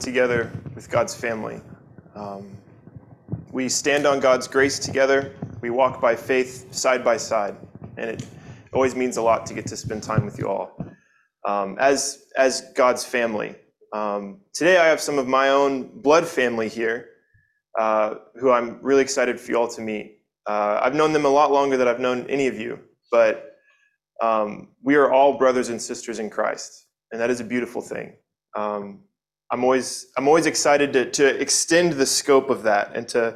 together with God's family. We stand on God's grace together. We walk by faith side by side, and it always means a lot to get to spend time with you all as God's family. Today I have some of my own blood family here who I'm really excited for you all to meet. I've known them a lot longer than I've known any of you, but we are all brothers and sisters in Christ, and that is a beautiful thing. I'm always excited to extend the scope of that and to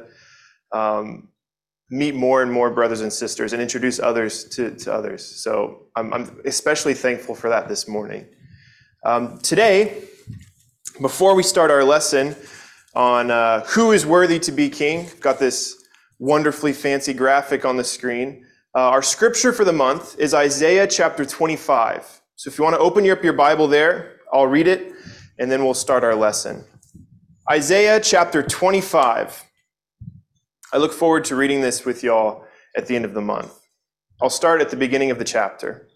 meet more and more brothers and sisters and introduce others to others. So I'm especially thankful for that this morning. Today, before we start our lesson on who is worthy to be king, I've got this wonderfully fancy graphic on the screen. Our scripture for the month is Isaiah chapter 25. So if you want to open up your Bible there, I'll read it, and then we'll start our lesson. Isaiah chapter 25. I look forward to reading this with y'all at the end of the month. I'll start at the beginning of the chapter.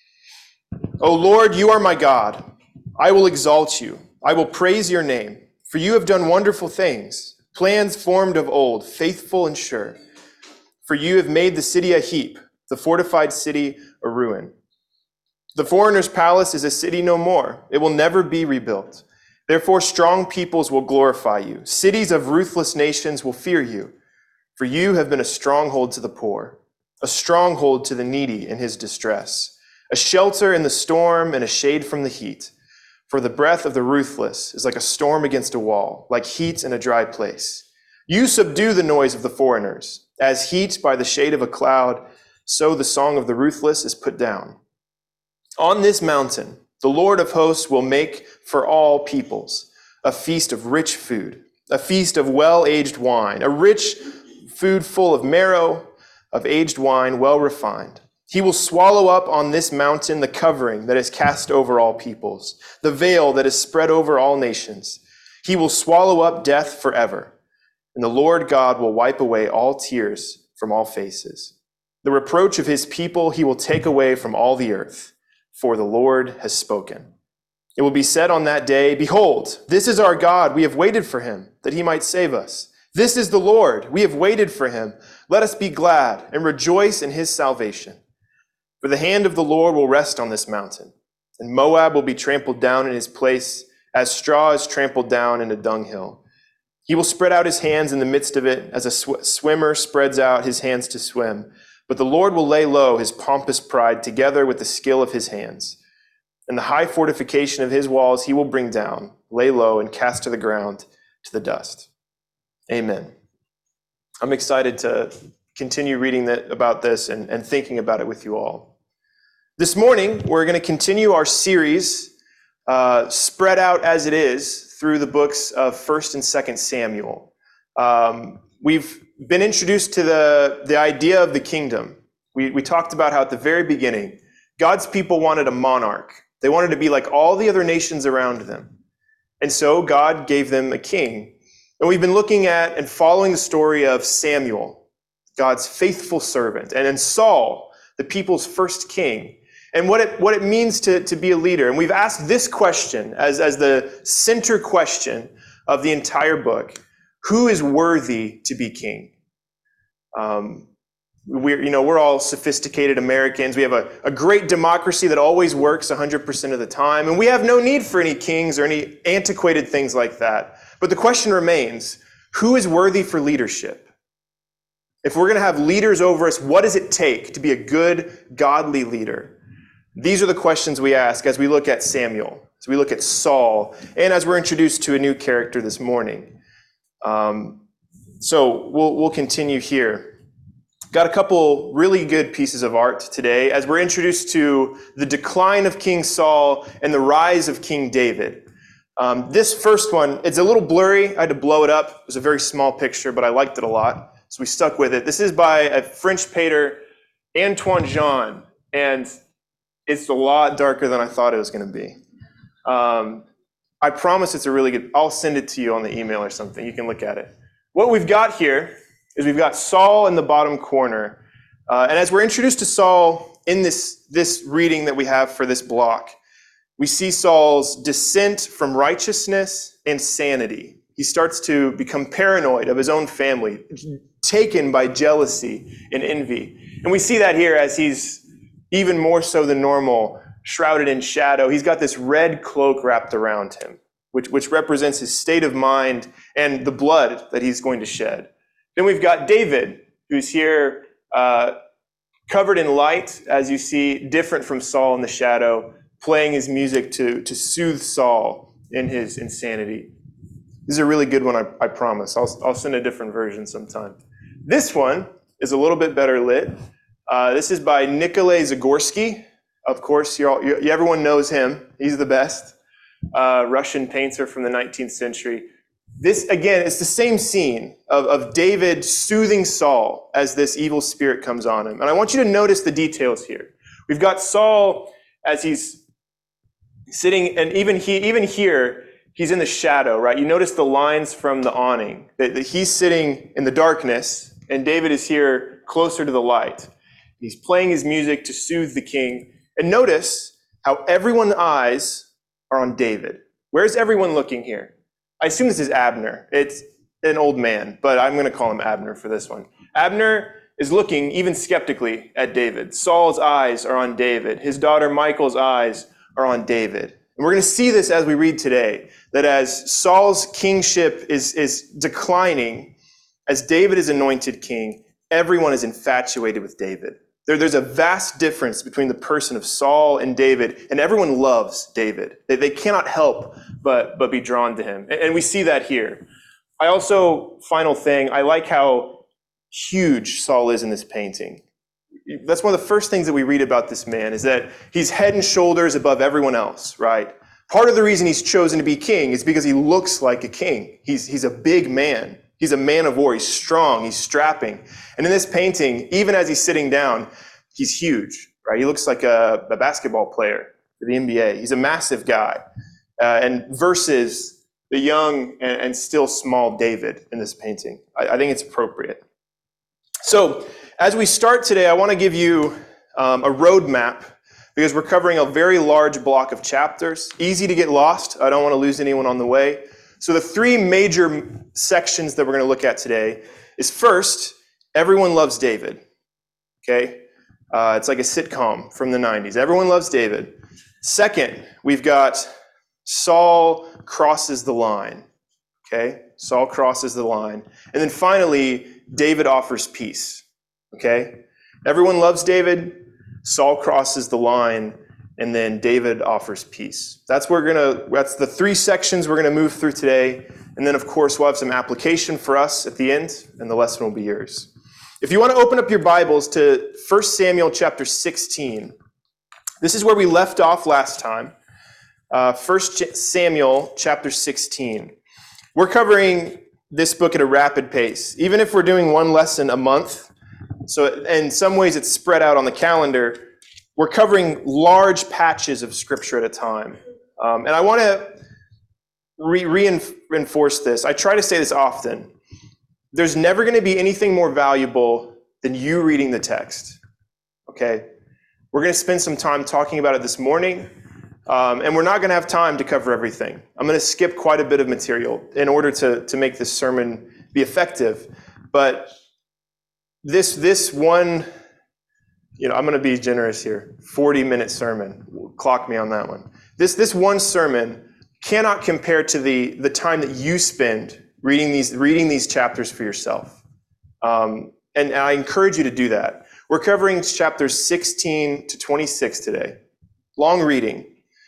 O Lord, you are my God. I will exalt you. I will praise your name, for you have done wonderful things, plans formed of old, faithful and sure. For you have made the city a heap, the fortified city a ruin. The foreigner's palace is a city no more. It will never be rebuilt. Therefore, strong peoples will glorify you. Cities of ruthless nations will fear you. For you have been a stronghold to the poor, a stronghold to the needy in his distress, a shelter in the storm and a shade from the heat. For the breath of the ruthless is like a storm against a wall, like heat in a dry place. You subdue the noise of the foreigners. As heat by the shade of a cloud, so the song of the ruthless is put down. On this mountain, the Lord of hosts will make for all peoples a feast of rich food, a feast of well-aged wine, a rich food full of marrow, of aged wine well refined. He will swallow up on this mountain the covering that is cast over all peoples, the veil that is spread over all nations. He will swallow up death forever, and the Lord God will wipe away all tears from all faces. The reproach of his people he will take away from all the earth, for the Lord has spoken. It will be said on that day, behold, this is our God. We have waited for him, that he might save us. This is the Lord. We have waited for him. Let us be glad and rejoice in his salvation. For the hand of the Lord will rest on this mountain, and Moab will be trampled down in his place, as straw is trampled down in a dunghill. He will spread out his hands in the midst of it, as a swimmer spreads out his hands to swim. But the Lord will lay low his pompous pride together with the skill of his hands. And the high fortification of his walls he will bring down, lay low, and cast to the ground, to the dust. Amen. I'm excited to continue reading about this and thinking about it with you all. This morning, we're going to continue our series, spread out as it is, through the books of 1st and 2nd Samuel. We've been introduced to the idea of the kingdom. We talked about how at the very beginning, God's people wanted a monarch. They wanted to be like all the other nations around them. And so God gave them a king. And we've been looking at and following the story of Samuel, God's faithful servant, and then Saul, the people's first king, and what it means to be a leader. And we've asked this question as the center question of the entire book: who is worthy to be king? We're all sophisticated Americans. We have a great democracy that always works 100% of the time, and we have no need for any kings or any antiquated things like that. But the question remains, who is worthy for leadership? If we're going to have leaders over us, what does it take to be a good, godly leader? These are the questions we ask as we look at Samuel, as we look at Saul, and as we're introduced to a new character this morning. So we'll continue here. Got a couple really good pieces of art today as we're introduced to the decline of King Saul and the rise of King David. This first one, it's a little blurry. I had to blow it up. It was a very small picture, but I liked it a lot, so we stuck with it. This is by a French painter, Antoine Jean, and it's a lot darker than I thought it was going to be. I promise it's a really good, I'll send it to you on the email or something. You can look at it. What we've got here is we've got Saul in the bottom corner. And as we're introduced to Saul in this reading that we have for this block, we see Saul's descent from righteousness and sanity. He starts to become paranoid of his own family, taken by jealousy and envy. And we see that here as he's even more so than normal, shrouded in shadow. He's got this red cloak wrapped around him, which represents his state of mind and the blood that he's going to shed. Then we've got David, who's here covered in light, as you see, different from Saul in the shadow, playing his music to soothe Saul in his insanity. This is a really good one, I promise. I'll send a different version sometime. This one is a little bit better lit. This is by Nikolai Zagorsky. Of course, everyone knows him. He's the best. Russian painter from the 19th century. This, again, it's the same scene of David soothing Saul as this evil spirit comes on him. And I want you to notice the details here. We've got Saul as he's sitting, and even here, he's in the shadow, right? You notice the lines from the awning, that he's sitting in the darkness, and David is here closer to the light. He's playing his music to soothe the king. And notice how everyone's eyes are on David. Where's everyone looking here? I assume this is Abner. It's an old man, but I'm going to call him Abner for this one. Abner is looking even skeptically at David. Saul's eyes are on David. His daughter Michal's eyes are on David. And we're going to see this as we read today, that as Saul's kingship is declining, as David is anointed king, everyone is infatuated with David. There's a vast difference between the person of Saul and David, and everyone loves David. They cannot help but be drawn to him. And we see that here. I also, final thing, I like how huge Saul is in this painting. That's one of the first things that we read about this man, is that he's head and shoulders above everyone else, right? Part of the reason he's chosen to be king is because he looks like a king. He's a big man. He's a man of war. He's strong. He's strapping. And in this painting, even as he's sitting down, he's huge, right? He looks like a basketball player for the NBA. He's a massive guy. And versus the young and still small David in this painting. I think it's appropriate. So as we start today, I want to give you a roadmap, because we're covering a very large block of chapters. Easy to get lost. I don't want to lose anyone on the way. So the three major sections that we're going to look at today is, first, everyone loves David. Okay? It's like a sitcom from the 90s. Everyone loves David. Second, we've got Saul crosses the line. Okay? Saul crosses the line. And then finally, David offers peace. Okay? Everyone loves David. Saul crosses the line. And then David offers peace. That's the three sections we're going to move through today. And then, of course, we'll have some application for us at the end, and the lesson will be yours. If you want to open up your Bibles to 1 Samuel chapter 16, this is where we left off last time. 1 Samuel chapter 16. We're covering this book at a rapid pace. Even if we're doing one lesson a month, so in some ways it's spread out on the calendar, we're covering large patches of Scripture at a time. And I want to reinforce this. I try to say this often. There's never going to be anything more valuable than you reading the text. Okay? We're going to spend some time talking about it this morning, and we're not going to have time to cover everything. I'm going to skip quite a bit of material in order to make this sermon be effective. But this one, I'm going to be generous here. 40-minute sermon. Clock me on that one. This one sermon cannot compare to the time that you spend reading these chapters for yourself. And I encourage you to do that. We're covering chapters 16 to 26 today. Long reading.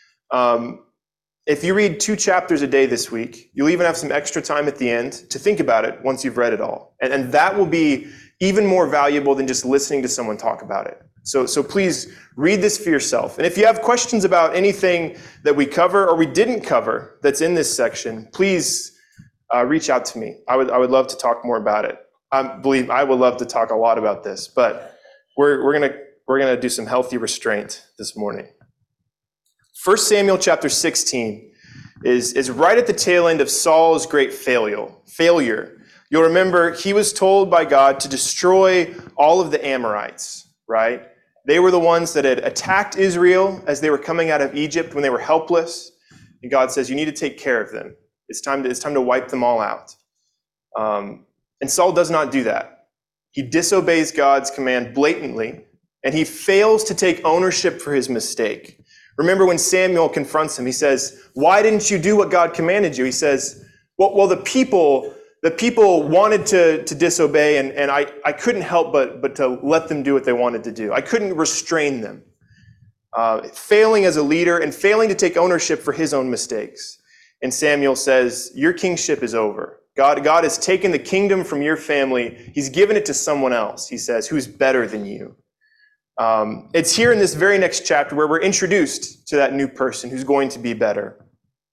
If you read 2 chapters a day this week, you'll even have some extra time at the end to think about it once you've read it all. And that will be even more valuable than just listening to someone talk about it. So please read this for yourself. And if you have questions about anything that we cover or we didn't cover that's in this section, please reach out to me. I would love to talk more about it. I would love to talk a lot about this, but we're gonna do some healthy restraint this morning. 1 Samuel chapter 16 is right at the tail end of Saul's great failure. You'll remember he was told by God to destroy all of the Amorites, right? They were the ones that had attacked Israel as they were coming out of Egypt when they were helpless. And God says, you need to take care of them. It's time to wipe them all out. And Saul does not do that. He disobeys God's command blatantly, and he fails to take ownership for his mistake. Remember when Samuel confronts him, he says, why didn't you do what God commanded you? He says, well, the people wanted to disobey, and I couldn't help but to let them do what they wanted to do. I couldn't restrain them. Failing as a leader and failing to take ownership for his own mistakes. And Samuel says, your kingship is over. God has taken the kingdom from your family. He's given it to someone else, he says, who's better than you. It's here in this very next chapter where we're introduced to that new person who's going to be better.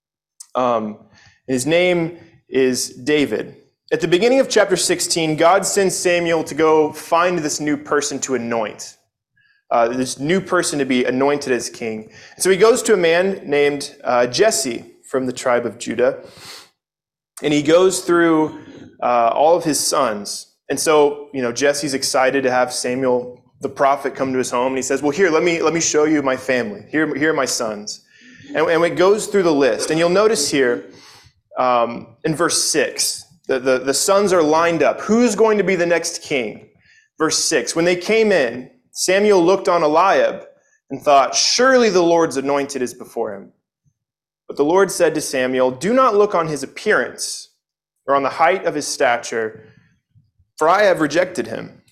His name is David. At the beginning of chapter 16, God sends Samuel to go find this new person to anoint. This new person to be anointed as king. So he goes to a man named Jesse from the tribe of Judah. And he goes through all of his sons. And so, Jesse's excited to have Samuel, the prophet, come to his home. And he says, well, here, let me show you my family. Here are my sons. And it goes through the list. And you'll notice here in verse 6, the sons are lined up. Who's going to be the next king? Verse 6, when they came in, Samuel looked on Eliab and thought, surely the Lord's anointed is before him. But the Lord said to Samuel, do not look on his appearance or on the height of his stature, for I have rejected him.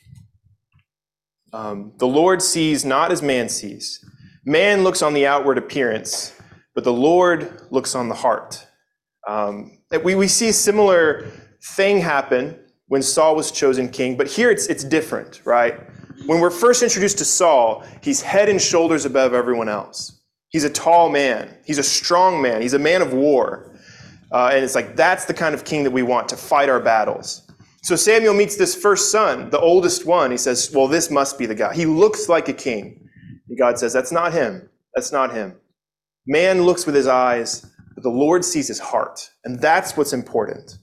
The Lord sees not as man sees. Man looks on the outward appearance, but the Lord looks on the heart. We see a similar thing happen when Saul was chosen king, but here it's different, right? When we're first introduced to Saul, he's head and shoulders above everyone else. He's a tall man. He's a strong man. He's a man of war. And it's like, that's the kind of king that we want to fight our battles. So Samuel meets this first son, the oldest one. He says, well, this must be the guy. He looks like a king. And God says, that's not him. That's not him. Man looks with his eyes, but the Lord sees his heart. And that's what's important.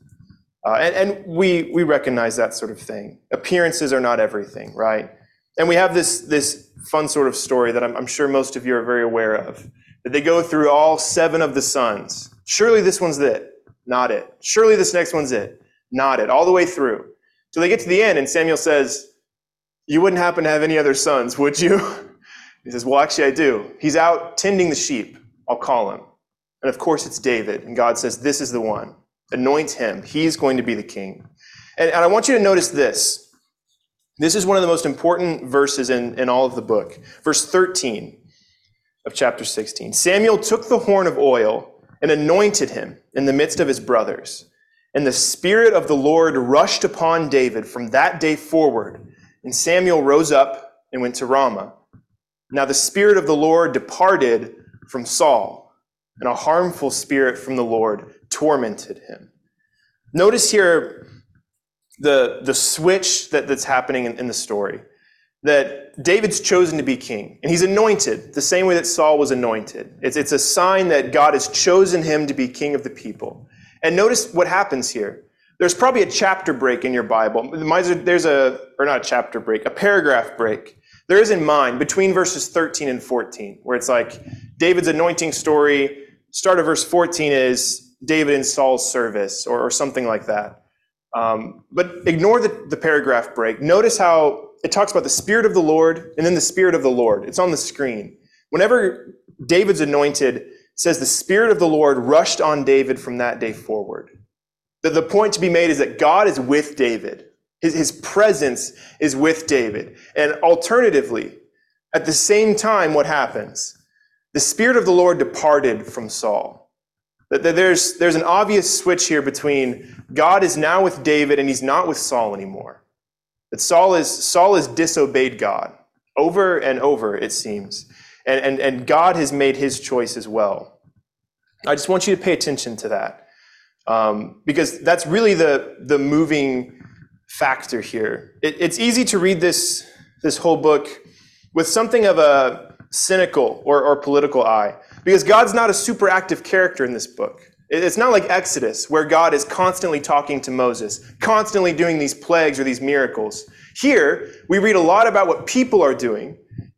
And we recognize that sort of thing. Appearances are not everything, right? And we have this fun sort of story that I'm sure most of you are very aware of, that they go through all 7 of the sons. Surely this one's it. Not it. Surely this next one's it. Not it. All the way through. So they get to the end, and Samuel says, you wouldn't happen to have any other sons, would you? He says, well, actually I do. He's out tending the sheep. I'll call him. And of course it's David. And God says, this is the one. Anoint him. He's going to be the king. And I want you to notice this. This is one of the most important verses in all of the book. Verse 13 of chapter 16. Samuel took the horn of oil and anointed him in the midst of his brothers. And the Spirit of the Lord rushed upon David from that day forward. And Samuel rose up and went to Ramah. Now the Spirit of the Lord departed from Saul, and a harmful spirit from the Lord tormented him. Notice here the switch that's happening in the story. That David's chosen to be king, and he's anointed the same way that Saul was anointed. It's a sign that God has chosen him to be king of the people. And notice what happens here. There's probably a chapter break in your Bible. There's a paragraph break. There is in mine between verses 13 and 14, where it's like David's anointing story. Start of verse 14 is David in Saul's service, or something like that. But ignore the paragraph break. Notice how it talks about the Spirit of the Lord and then the Spirit of the Lord. It's on the screen. Whenever David's anointed, it says the Spirit of the Lord rushed on David from that day forward. The point to be made is that God is with David. His presence is with David. And alternatively, at the same time, what happens? The Spirit of the Lord departed from Saul. There's an obvious switch here between God is now with David and he's not with Saul anymore. That Saul has disobeyed God over and over, it seems. And God has made his choice as well. I just want you to pay attention to that. Because that's really the moving factor here. It's easy to read this whole book with something of a cynical or political eye. Because God's not a super active character in this book. It's not like Exodus, where God is constantly talking to Moses, constantly doing these plagues or these miracles. Here, we read a lot about what people are doing,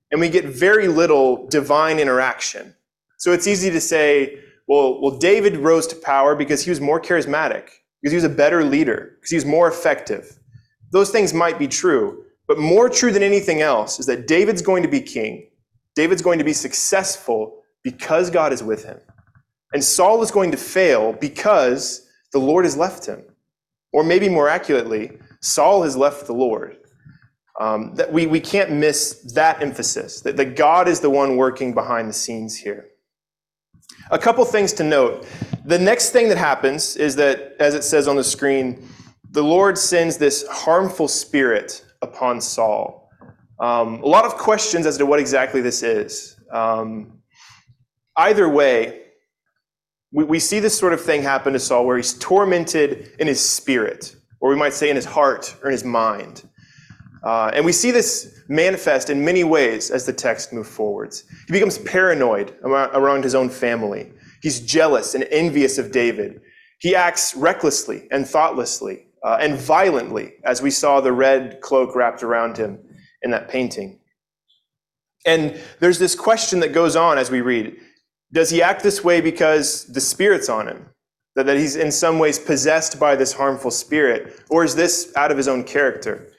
and we get very little divine interaction. So it's easy to say, well, David rose to power because he was more charismatic, because he was a better leader, because he was more effective. Those things might be true, but more true than anything else is that David's going to be king. David's going to be successful because God is with him. And Saul is going to fail because the Lord has left him. Or maybe more accurately, Saul has left the Lord. That we can't miss that emphasis, that God is the one working behind the scenes here. A couple things to note. The next thing that happens is that, as it says on the screen, the Lord sends this harmful spirit upon Saul. A lot of questions as to what exactly this is. Either way, we see this sort of thing happen to Saul where he's tormented in his spirit, or we might say in his heart or in his mind. And we see this manifest in many ways as the text moves forwards. He becomes paranoid around his own family. He's jealous and envious of David. He acts recklessly and thoughtlessly and violently, as we saw the red cloak wrapped around him in that painting. And there's this question that goes on as we read. Does he act this way because the Spirit's on him? That he's in some ways possessed by this harmful spirit? Or is this out of his own character?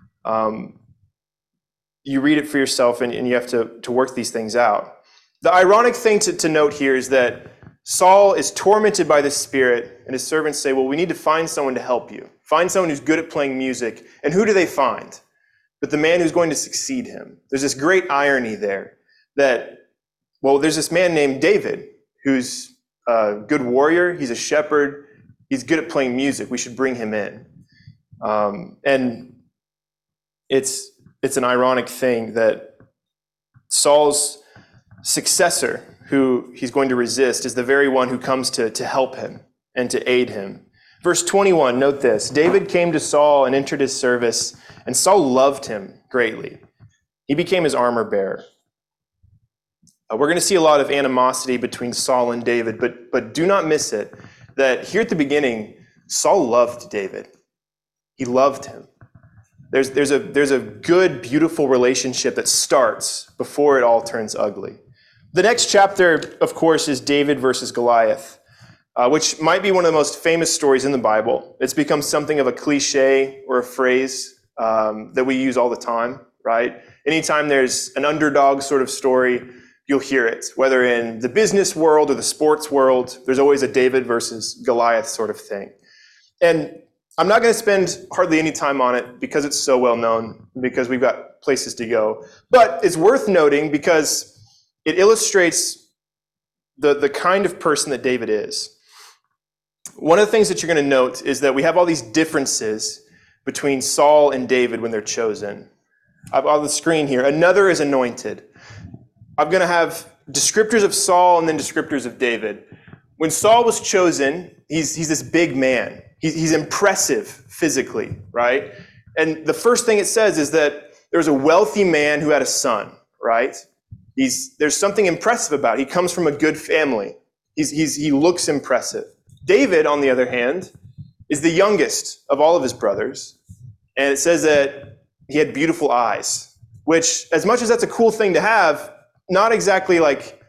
You read it for yourself and you have to work these things out. The ironic thing to note here is that Saul is tormented by this spirit, and his servants say, well, we need to find someone to help you. Find someone who's good at playing music. And who do they find? But the man who's going to succeed him. There's this great irony there that, well, there's this man named David who's a good warrior. He's a shepherd. He's good at playing music. We should bring him in. And it's an ironic thing that Saul's successor, who he's going to resist, is the very one who comes to help him and to aid him. Verse 21, note this. David came to Saul and entered his service, and Saul loved him greatly. He became his armor bearer. We're going to see a lot of animosity between Saul and David, but do not miss it, that here at the beginning, Saul loved David. He loved him. There's a good, beautiful relationship that starts before it all turns ugly. The next chapter, of course, is David versus Goliath, which might be one of the most famous stories in the Bible. It's become something of a cliche or a phrase that we use all the time, right? Anytime there's an underdog sort of story, you'll hear it. Whether in the business world or the sports world, there's always a David versus Goliath sort of thing. And I'm not going to spend hardly any time on it because it's so well known, because we've got places to go. But it's worth noting because it illustrates the kind of person that David is. One of the things that you're going to note is that we have all these differences between Saul and David when they're chosen. On the screen here, another is anointed. I'm going to have descriptors of Saul and then descriptors of David. When Saul was chosen, he's this big man. He's impressive physically, right? And the first thing it says is that there was a wealthy man who had a son, right? There's something impressive about it. He comes from a good family. He looks impressive. David, on the other hand, is the youngest of all of his brothers. And it says that he had beautiful eyes, which, as much as that's a cool thing to have, not exactly like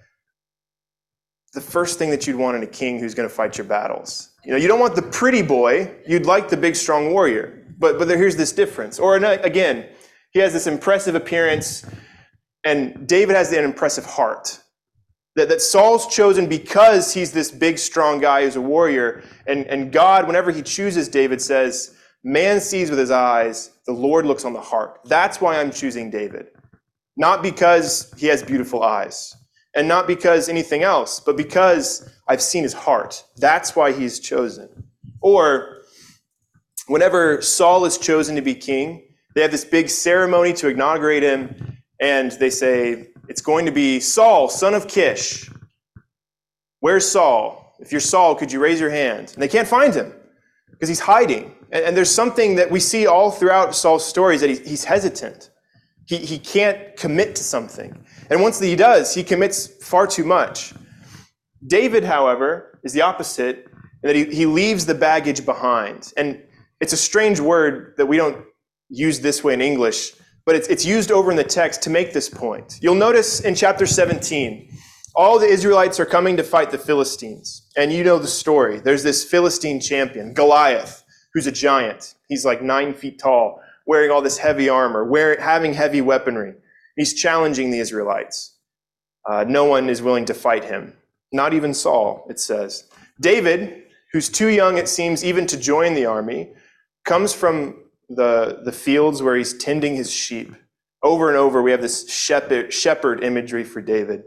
the first thing that you'd want in a king who's going to fight your battles. You know, you don't want the pretty boy. You'd like the big, strong warrior. But here's this difference. Or again, he has this impressive appearance, and David has an impressive heart. That Saul's chosen because he's this big, strong guy who's a warrior. And God, whenever he chooses David, says, man sees with his eyes, the Lord looks on the heart. That's why I'm choosing David. Not because he has beautiful eyes, and not because anything else, but because I've seen his heart. That's why he's chosen. Or whenever Saul is chosen to be king, they have this big ceremony to inaugurate him, and they say, it's going to be Saul, son of Kish. Where's Saul? If you're Saul, could you raise your hand? And they can't find him because he's hiding. And there's something that we see all throughout Saul's stories, that he's hesitant. He can't commit to something. And once he does, he commits far too much. David, however, is the opposite, in that he leaves the baggage behind. And it's a strange word that we don't use this way in English, but it's used over in the text to make this point. You'll notice in chapter 17, all the Israelites are coming to fight the Philistines. And you know the story. There's this Philistine champion, Goliath, who's a giant. He's like 9 feet tall, wearing all this heavy armor, having heavy weaponry. He's challenging the Israelites. No one is willing to fight him. Not even Saul, it says. David, who's too young, it seems, even to join the army, comes from the fields where he's tending his sheep. Over and over, we have this shepherd imagery for David.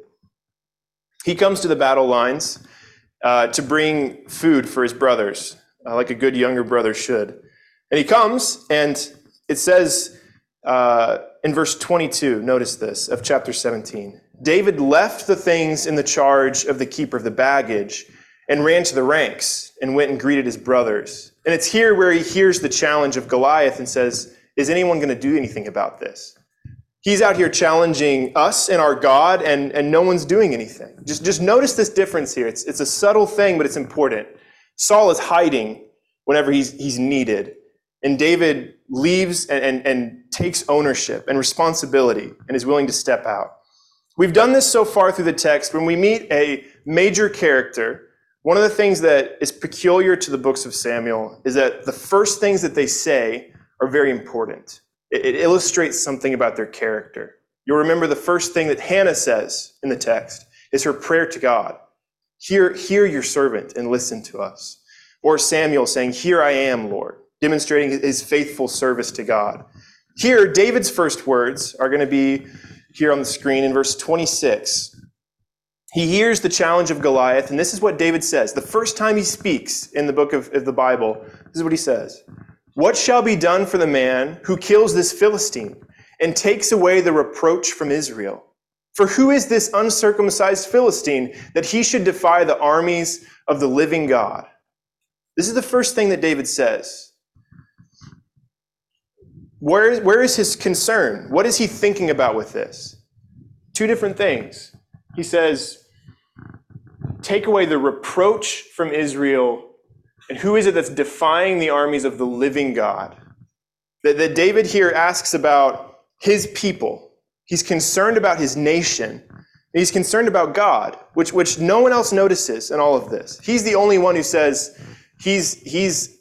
He comes to the battle lines to bring food for his brothers, like a good younger brother should. And he comes, and it says in verse 22, notice this, of chapter 17, David left the things in the charge of the keeper of the baggage and ran to the ranks and went and greeted his brothers. And it's here where he hears the challenge of Goliath and says, is anyone going to do anything about this? He's out here challenging us and our God, and no one's doing anything. Just notice this difference here. It's a subtle thing, but it's important. Saul is hiding whenever he's needed. And David leaves and takes ownership and responsibility and is willing to step out. We've done this so far through the text. When we meet a major character, one of the things that is peculiar to the books of Samuel is that the first things that they say are very important. It illustrates something about their character. You'll remember the first thing that Hannah says in the text is her prayer to God. Hear your servant and listen to us. Or Samuel saying, here I am, Lord, demonstrating his faithful service to God. Here, David's first words are going to be here on the screen in verse 26. He hears the challenge of Goliath, and this is what David says. The first time he speaks in the book of the Bible, this is what he says. What shall be done for the man who kills this Philistine and takes away the reproach from Israel? For who is this uncircumcised Philistine that he should defy the armies of the living God? This is the first thing that David says. Where is his concern? What is he thinking about with this? Two different things. He says, take away the reproach from Israel. And who is it that's defying the armies of the living God? That David here asks about his people. He's concerned about his nation. He's concerned about God, which no one else notices in all of this. He's the only one who says he's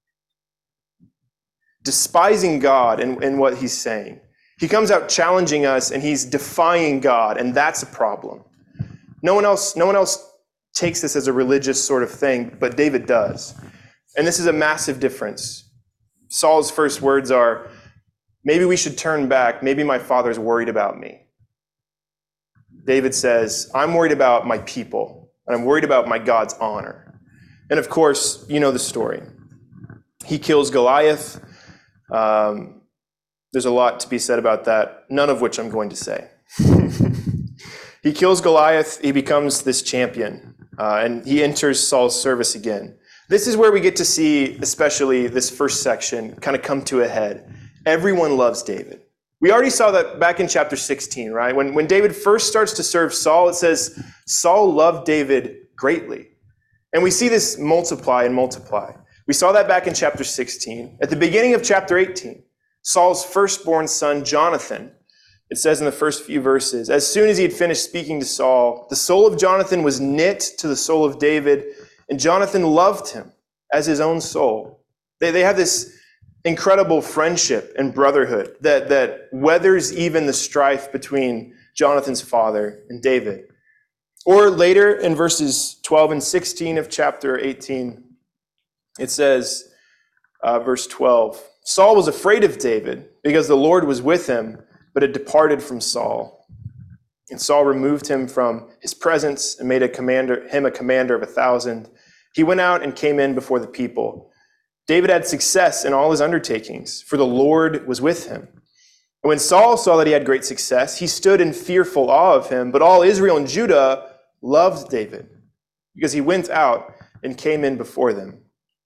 despising God in what he's saying. He comes out challenging us, and he's defying God, and that's a problem. No one else takes this as a religious sort of thing, but David does. And this is a massive difference. Saul's first words are, maybe we should turn back. Maybe my father's worried about me. David says, I'm worried about my people, and I'm worried about my God's honor. And of course, you know the story. He kills Goliath. There's a lot to be said about that, none of which I'm going to say. He kills Goliath. He becomes this champion, and he enters Saul's service again. This is where we get to see, especially this first section, kind of come to a head. Everyone loves David. We already saw that back in chapter 16, right? When David first starts to serve Saul, it says, Saul loved David greatly. And we see this multiply and multiply. We saw that back in chapter 16. At the beginning of chapter 18, Saul's firstborn son, Jonathan, it says in the first few verses, as soon as he had finished speaking to Saul, the soul of Jonathan was knit to the soul of David, and Jonathan loved him as his own soul. They have this incredible friendship and brotherhood that weathers even the strife between Jonathan's father and David. Or later in verses 12 and 16 of chapter 18, it says, verse 12, Saul was afraid of David because the Lord was with him, but had departed from Saul. And Saul removed him from his presence and made him a commander of 1,000. He went out and came in before the people. David had success in all his undertakings, for the Lord was with him. And when Saul saw that he had great success, he stood in fearful awe of him. But all Israel and Judah loved David, because he went out and came in before them.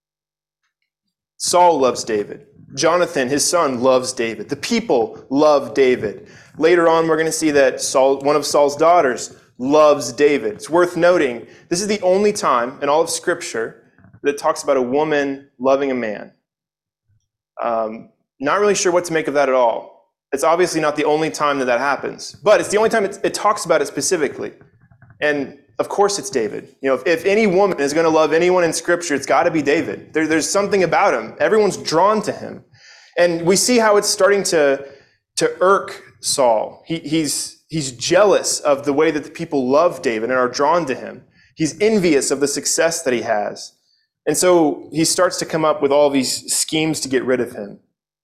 Saul loves David. Jonathan, his son, loves David. The people love David. Later on, we're going to see that one of Saul's daughters loves David. It's worth noting, this is the only time in all of Scripture that talks about a woman loving a man. Not really sure what to make of that at all. It's obviously not the only time that happens, but it's the only time it talks about it specifically. And of course it's David. If any woman is going to love anyone in Scripture, it's got to be David. There's something about him. Everyone's drawn to him. And we see how it's starting to irk Saul. He's jealous of the way that the people love David and are drawn to him. He's envious of the success that he has. And so he starts to come up with all these schemes to get rid of him.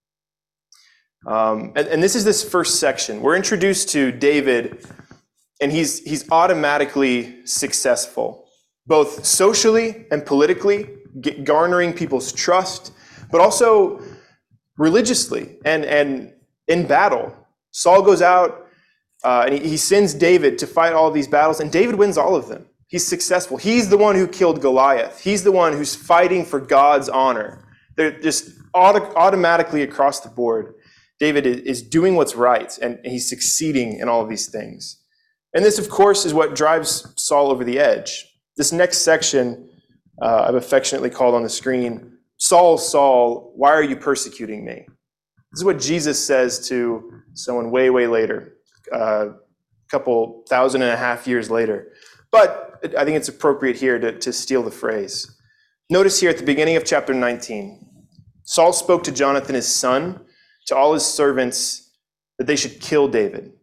And this is this first section. We're introduced to David, and he's automatically successful, both socially and politically, garnering people's trust, but also religiously and in battle. Saul goes out and he sends David to fight all these battles, and David wins all of them. He's successful. He's the one who killed Goliath. He's the one who's fighting for God's honor. They're just automatically across the board. David is doing what's right, and he's succeeding in all of these things. And this, of course, is what drives Saul over the edge. This next section I've affectionately called on the screen, Saul, Saul, why are you persecuting me? This is what Jesus says to someone way, way later, a couple 1,500 years later. But I think it's appropriate here to steal the phrase. Notice here at the beginning of chapter 19, Saul spoke to Jonathan, his son, to all his servants, that they should kill David.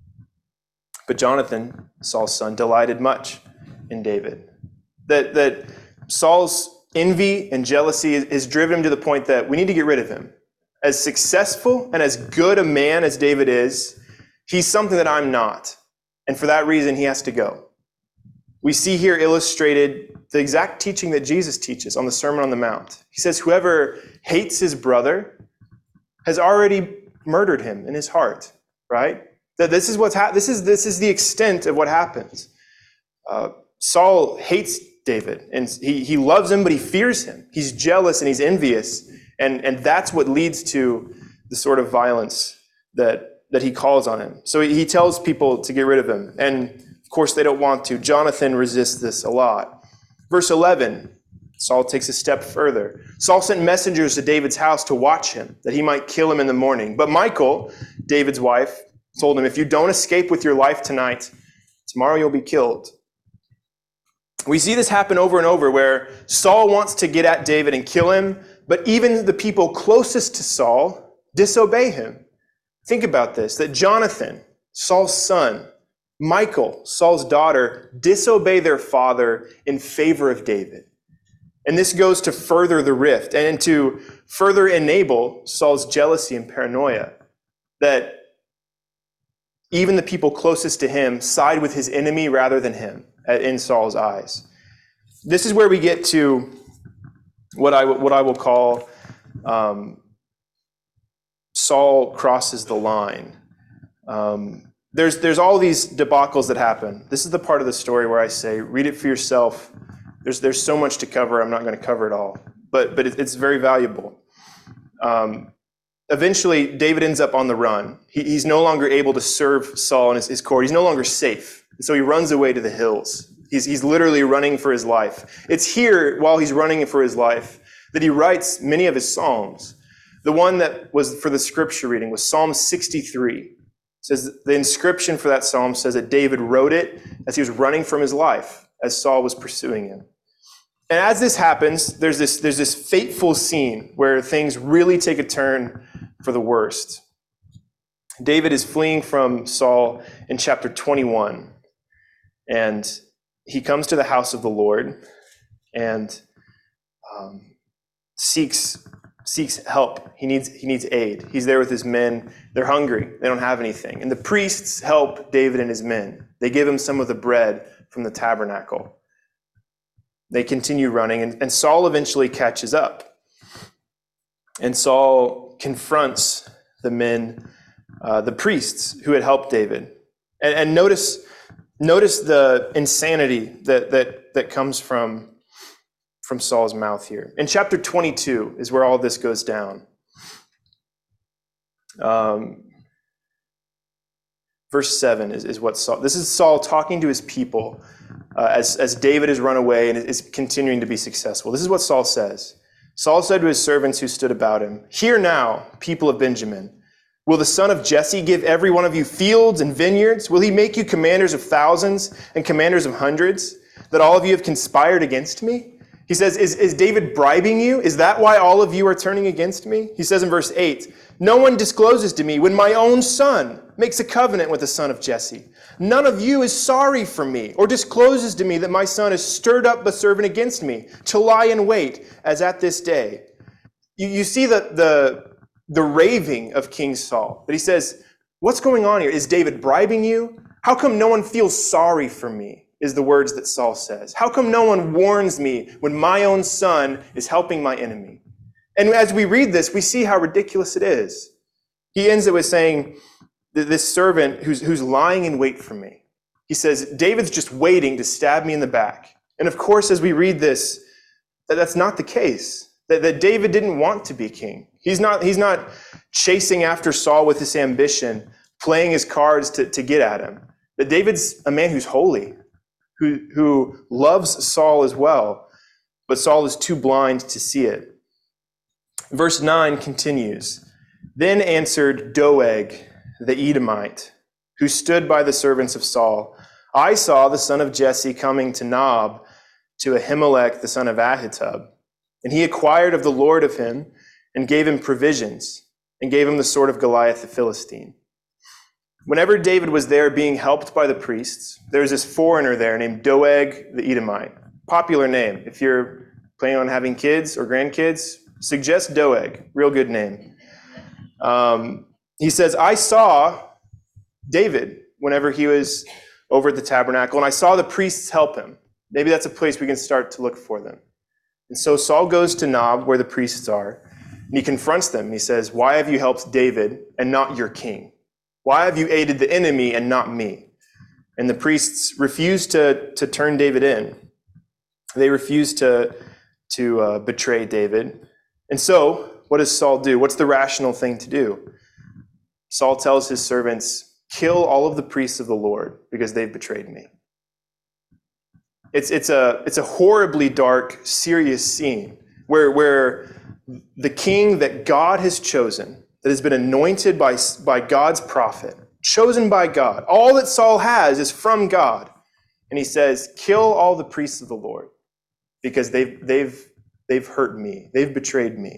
But Jonathan, Saul's son, delighted much in David. That Saul's envy and jealousy is driven him to the point that we need to get rid of him. As successful and as good a man as David is, he's something that I'm not. And for that reason, he has to go. We see here illustrated the exact teaching that Jesus teaches on the Sermon on the Mount. He says, whoever hates his brother has already murdered him in his heart, right? That this is this is the extent of what happens. Saul hates David, and he loves him, but he fears him. He's jealous and he's envious, and that's what leads to the sort of violence that he calls on him. So he tells people to get rid of him, and of course they don't want to. Jonathan resists this a lot. Verse 11. Saul takes a step further. Saul sent messengers to David's house to watch him, that he might kill him in the morning. But Michal, David's wife, told him, if you don't escape with your life tonight, tomorrow you'll be killed. We see this happen over and over where Saul wants to get at David and kill him, but even the people closest to Saul disobey him. Think about this, that Jonathan, Saul's son, Michal, Saul's daughter, disobey their father in favor of David. And this goes to further the rift and to further enable Saul's jealousy and paranoia, that even the people closest to him side with his enemy rather than him in Saul's eyes. This is where we get to what I will call Saul crosses the line. There's all these debacles that happen. This is the part of the story where I say, read it for yourself. There's so much to cover. I'm not going to cover it all, but it's very valuable. Eventually, David ends up on the run. He's no longer able to serve Saul and his court. He's no longer safe. So he runs away to the hills. He's literally running for his life. It's here, while he's running for his life, that he writes many of his psalms. The one that was for the scripture reading was Psalm 63. It says the inscription for that psalm says that David wrote it as he was running from his life, as Saul was pursuing him. And as this happens, there's this fateful scene where things really take a turn for the worst. David is fleeing from Saul in chapter 21, and he comes to the house of the Lord and seeks help. He needs aid. He's there with his men. They're hungry. They don't have anything. And the priests help David and his men. They give him some of the bread from the tabernacle. They continue running, and Saul eventually catches up. And Saul confronts the men, the priests who had helped David. And notice the insanity that comes from Saul's mouth here. In chapter 22 is where all this goes down. Verse 7 is what Saul, this is Saul talking to his people as David has run away and is continuing to be successful. This is what Saul says. Saul said to his servants who stood about him, "Hear now, people of Benjamin, Will the son of Jesse give every one of you fields and vineyards? Will he make you commanders of thousands and commanders of hundreds, that all of you have conspired against me? He says, is David bribing you? Is that why all of you are turning against me? He says in verse 8, no one discloses to me when my own son makes a covenant with the son of Jesse. None of you is sorry for me or discloses to me that my son has stirred up the servant against me to lie in wait as at this day. You see the raving of King Saul. But he says, what's going on here? Is David bribing you? How come no one feels sorry for me, is the words that Saul says. How come no one warns me when my own son is helping my enemy? And as we read this, we see how ridiculous it is. He ends it with saying, this servant who's lying in wait for me. He says, David's just waiting to stab me in the back. And of course, as we read this, that's not the case. That David didn't want to be king. He's not chasing after Saul with this ambition, playing his cards to get at him. That David's a man who's holy, who loves Saul as well, but Saul is too blind to see it. Verse 9 continues, then answered Doeg the Edomite, who stood by the servants of Saul, I saw the son of Jesse coming to Nob, to Ahimelech the son of Ahitub. And he acquired of the Lord of him, and gave him provisions, and gave him the sword of Goliath the Philistine. Whenever David was there being helped by the priests, there was this foreigner there named Doeg the Edomite. Popular name. If you're planning on having kids or grandkids, suggest Doeg. Real good name. He says, I saw David whenever he was over at the tabernacle, and I saw the priests help him. Maybe that's a place we can start to look for them. And so Saul goes to Nob, where the priests are, and he confronts them. He says, why have you helped David and not your king? Why have you aided the enemy and not me? And the priests refuse to turn David in. They refuse to betray David. And so, what does Saul do? What's the rational thing to do? Saul tells his servants, kill all of the priests of the Lord because they've betrayed me. It's a horribly dark, serious scene where the king that God has chosen, that has been anointed by God's prophet, chosen by God, all that Saul has is from God. And he says, kill all the priests of the Lord because they've hurt me. They've betrayed me.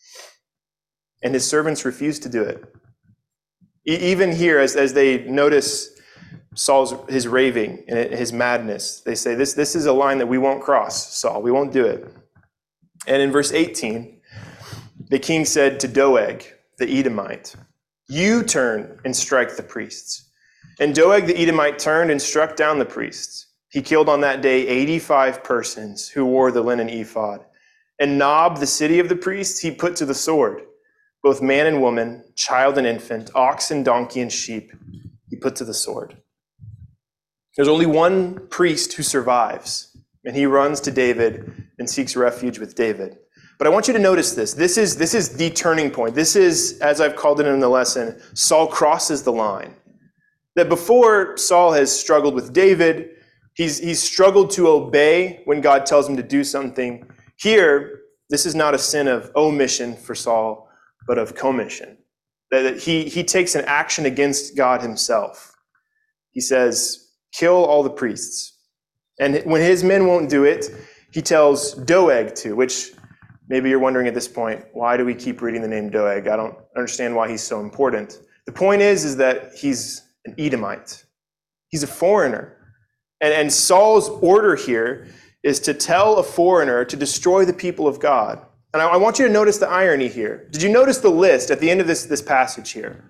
And his servants refuse to do it. Even here, as they notice his raving and his madness, they say, this is a line that we won't cross, Saul. We won't do it. And in verse 18, the king said to Doeg, the Edomite, you turn and strike the priests. And Doeg the Edomite turned and struck down the priests. He killed on that day 85 persons who wore the linen ephod. And Nob, the city of the priests, he put to the sword. Both man and woman, child and infant, ox and donkey and sheep, he put to the sword. There's only one priest who survives, and he runs to David and seeks refuge with David. But I want you to notice this. This is the turning point. This is, as I've called it in the lesson, Saul crosses the line. That before Saul has struggled with David, he's struggled to obey when God tells him to do something. Here, this is not a sin of omission for Saul, but of commission. That he takes an action against God himself. He says, kill all the priests. And when his men won't do it, he tells Doeg to, which maybe you're wondering at this point, why do we keep reading the name Doeg? I don't understand why he's so important. The point is that he's an Edomite. He's a foreigner. And Saul's order here is to tell a foreigner to destroy the people of God. And I want you to notice the irony here. Did you notice the list at the end of this passage here?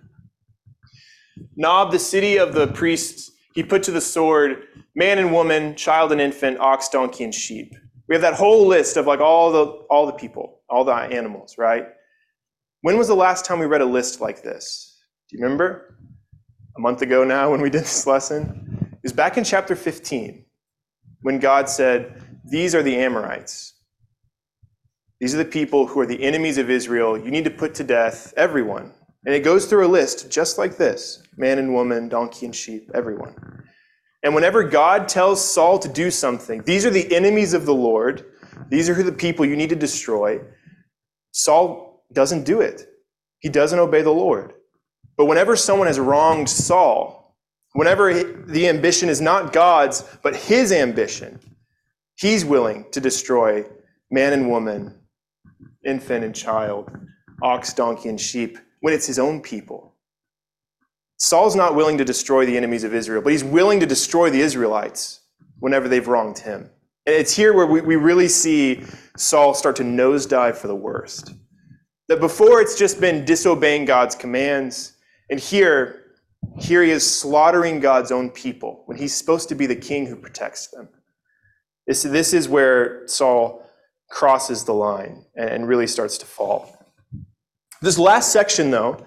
Nob, the city of the priests, he put to the sword man and woman, child and infant, ox, donkey, and sheep. We have that whole list of like all the people, all the animals, right? When was the last time we read a list like this? Do you remember? A month ago now when we did this lesson? It was back in chapter 15 when God said, these are the Amorites. These are the people who are the enemies of Israel. You need to put to death everyone. And it goes through a list just like this. Man and woman, donkey and sheep, everyone. And whenever God tells Saul to do something, these are the enemies of the Lord. These are who the people you need to destroy. Saul doesn't do it. He doesn't obey the Lord. But whenever someone has wronged Saul, whenever the ambition is not God's, but his ambition, he's willing to destroy man and woman, infant and child, ox, donkey, and sheep, when it's his own people. Saul's not willing to destroy the enemies of Israel, but he's willing to destroy the Israelites whenever they've wronged him. And it's here where we really see Saul start to nosedive for the worst. That before it's just been disobeying God's commands, and here he is slaughtering God's own people when he's supposed to be the king who protects them. This is where Saul crosses the line and really starts to fall. This last section, though,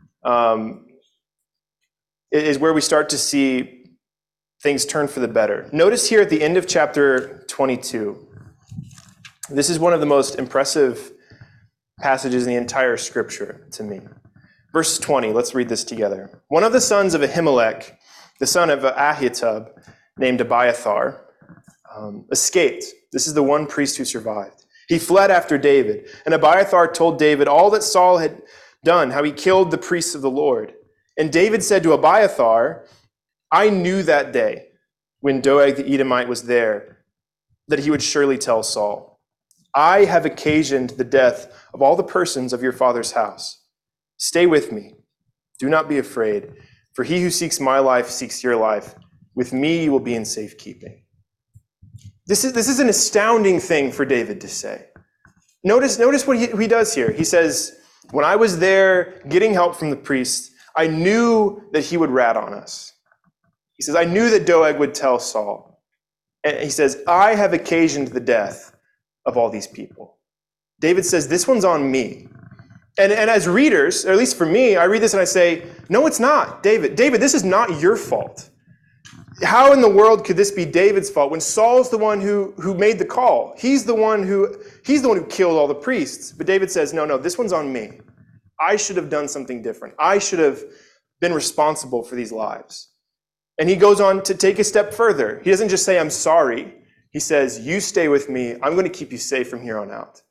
is where we start to see things turn for the better. Notice here at the end of chapter 22, this is one of the most impressive passages in the entire scripture to me. Verse 20, let's read this together. One of the sons of Ahimelech, the son of Ahitub, named Abiathar, escaped. This is the one priest who survived. He fled after David, and Abiathar told David all that Saul had done, how he killed the priests of the Lord. And David said to Abiathar, I knew that day when Doeg the Edomite was there that he would surely tell Saul, I have occasioned the death of all the persons of your father's house. Stay with me. Do not be afraid, for he who seeks my life seeks your life. With me you will be in safekeeping. This is an astounding thing for David to say. Notice what he does here. He says, when I was there getting help from the priest, I knew that he would rat on us. He says, I knew that Doeg would tell Saul. And he says, I have occasioned the death of all these people. David says, this one's on me. And as readers, or at least for me, I read this and I say, no, it's not, David. David, this is not your fault. How in the world could this be David's fault when Saul's the one who made the call? He's the one who killed all the priests. But David says, no, this one's on me. I should have done something different. I should have been responsible for these lives. And he goes on to take a step further. He doesn't just say, I'm sorry. He says, you stay with me. I'm going to keep you safe from here on out.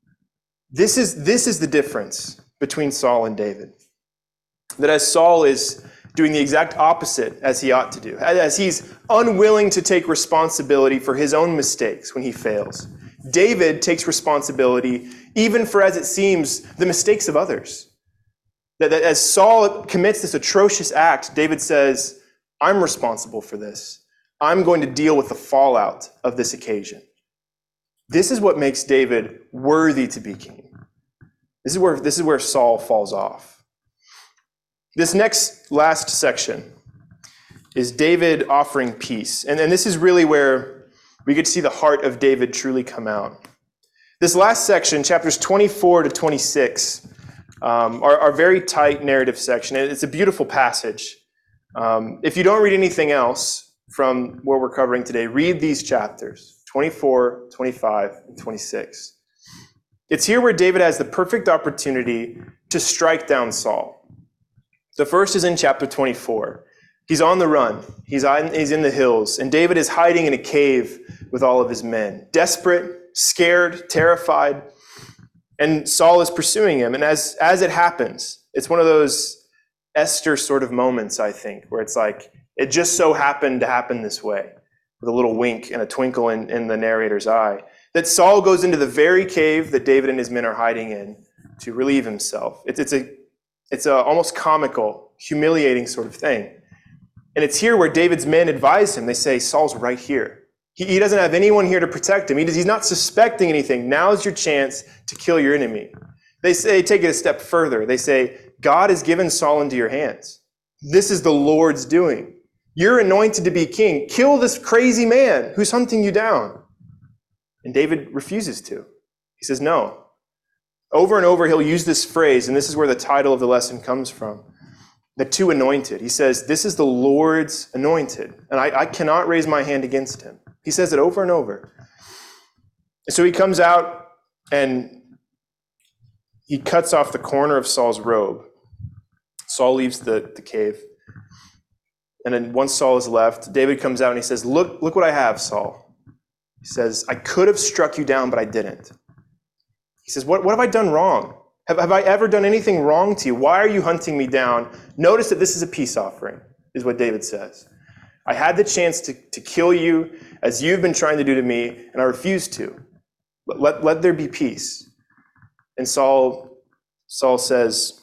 This is the difference between Saul and David. That as Saul is doing the exact opposite as he ought to do, as he's unwilling to take responsibility for his own mistakes when he fails, David takes responsibility even for, as it seems, the mistakes of others. That as Saul commits this atrocious act, David says, I'm responsible for this. I'm going to deal with the fallout of this occasion. This is what makes David worthy to be king. This is where Saul falls off. This last section is David offering peace. And this is really where we get to see the heart of David truly come out. This last section, chapters 24 to 26, are a very tight narrative section. It's a beautiful passage. If you don't read anything else from what we're covering today, read these chapters, 24, 25, and 26. It's here where David has the perfect opportunity to strike down Saul. The first is in chapter 24. He's on the run. He's in the hills, and David is hiding in a cave with all of his men, desperate, scared, terrified, and Saul is pursuing him. And as it happens, it's one of those Esther sort of moments, I think, where it's like, it just so happened to happen this way, with a little wink and a twinkle in the narrator's eye, that Saul goes into the very cave that David and his men are hiding in to relieve himself. It's a almost comical, humiliating sort of thing. And it's here where David's men advise him. They say, Saul's right here. He doesn't have anyone here to protect him. He's not suspecting anything. Now's your chance to kill your enemy. They take it a step further. They say, God has given Saul into your hands. This is the Lord's doing. You're anointed to be king. Kill this crazy man who's hunting you down. And David refuses to. He says, no. Over and over, he'll use this phrase, and this is where the title of the lesson comes from. The two anointed. He says, this is the Lord's anointed, and I cannot raise my hand against him. He says it over and over. And so he comes out and he cuts off the corner of Saul's robe. Saul leaves the cave. And then once Saul is left, David comes out and he says, look what I have, Saul. He says, I could have struck you down, but I didn't. He says, what have I done wrong? Have I ever done anything wrong to you? Why are you hunting me down? Notice that this is a peace offering, is what David says. I had the chance to kill you as you've been trying to do to me, and I refused to. Let there be peace. And Saul says,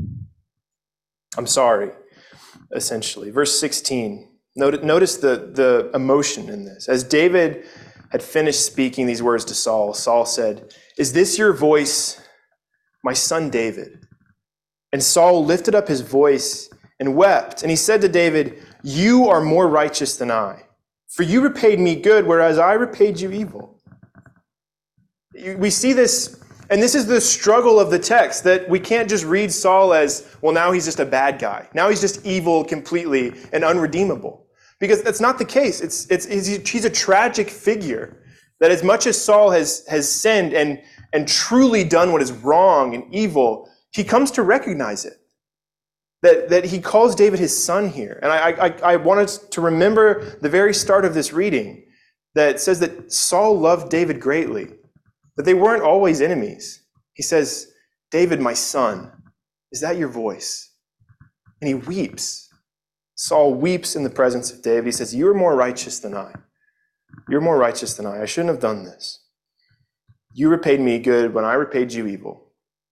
I'm sorry, essentially. Verse 16, notice the emotion in this. As David had finished speaking these words to Saul, Saul said, "Is this your voice, my son David?" And Saul lifted up his voice and wept. And he said to David, "You are more righteous than I, for you repaid me good, whereas I repaid you evil." We see this, and this is the struggle of the text, that we can't just read Saul as, well, now he's just a bad guy. Now he's just evil completely and unredeemable. Because that's not the case. He's a tragic figure, that as much as Saul has sinned and truly done what is wrong and evil, he comes to recognize it. That he calls David his son here. And I want us to remember the very start of this reading that says that Saul loved David greatly, that they weren't always enemies. He says, "David, my son, is that your voice?" And he weeps. Saul weeps in the presence of David. He says, "You're more righteous than I. You're more righteous than I. I shouldn't have done this. You repaid me good when I repaid you evil."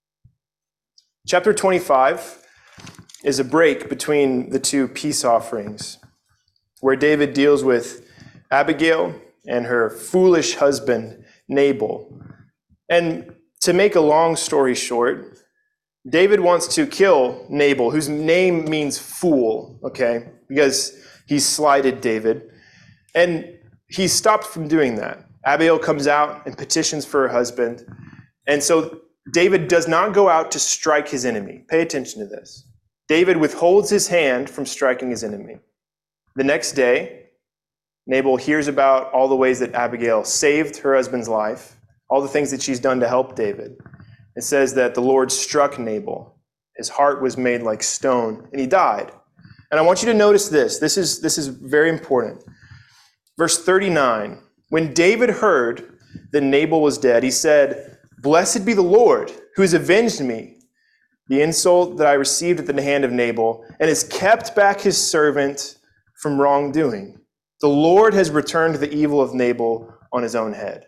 Chapter 25 is a break between the two peace offerings, where David deals with Abigail and her foolish husband, Nabal. And to make a long story short, David wants to kill Nabal, whose name means fool, okay, because he slighted David. And he's stopped from doing that. Abigail comes out and petitions for her husband. And so David does not go out to strike his enemy. Pay attention to this. David withholds his hand from striking his enemy. The next day, Nabal hears about all the ways that Abigail saved her husband's life, all the things that she's done to help David. It says that the Lord struck Nabal. His heart was made like stone, and he died. And I want you to notice this. This is very important. Verse 39, when David heard that Nabal was dead, he said, "Blessed be the Lord, who has avenged me the insult that I received at the hand of Nabal, and has kept back his servant from wrongdoing. The Lord has returned the evil of Nabal on his own head."